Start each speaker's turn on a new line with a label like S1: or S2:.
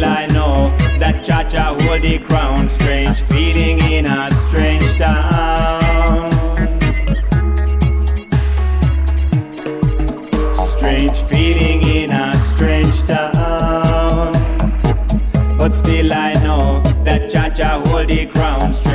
S1: still I know that Jah hold the crown. Strange feeling in a strange town. Strange feeling in a strange town. But still I know that Jah hold the crown.